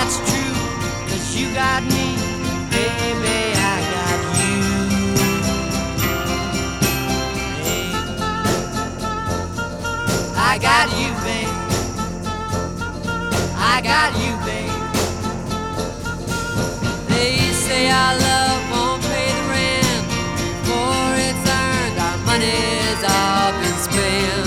that's true, 'cause you got me, baby, I got you. Hey, I got you, babe. I got you, babe. They say our love won't pay the rent before it's earned. Our money's all been spent.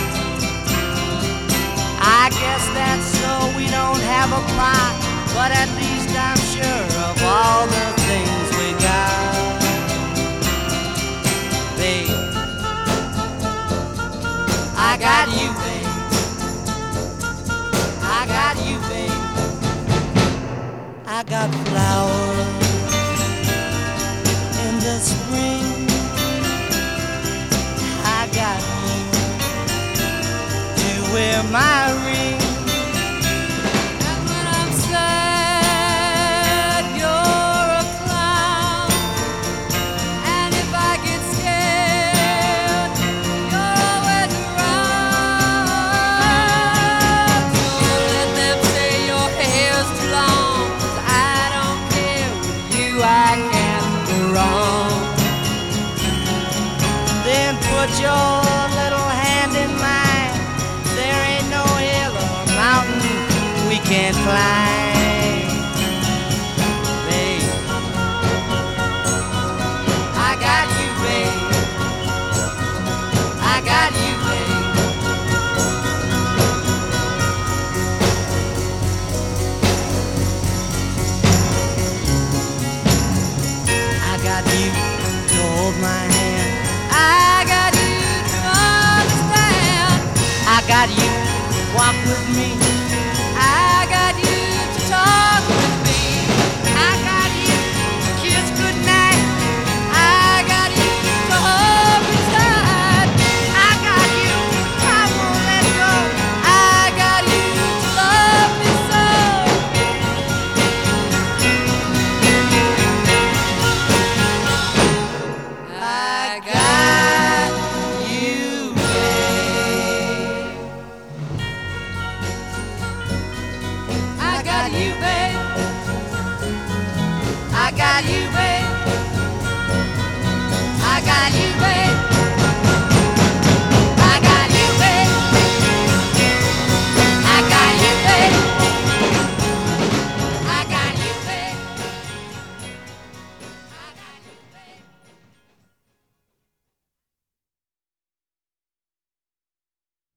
I guess that's so we don't have a plot, but at least I'm sure of all the things we got. Babe, I got you, babe. I got you, babe. I got flowers in the spring. I got you to wear my ring. And when I'm sad, you're a clown. And if I get scared, you're always around. So let them say your hair's too long, 'cause I don't care. With you I can't go wrong. Then put your little hand in mine. There ain't no hill or mountain we can't climb. Babe, I got you, babe. I got you, babe. I got you to hold my hand. I got you to understand. I got you to walk with me. I got you to talk with me. I got you to kiss goodnight. I got you to hold me tight. I got you, I won't let go. I got you to love me so. I got you, babe. I got you, babe. I got you.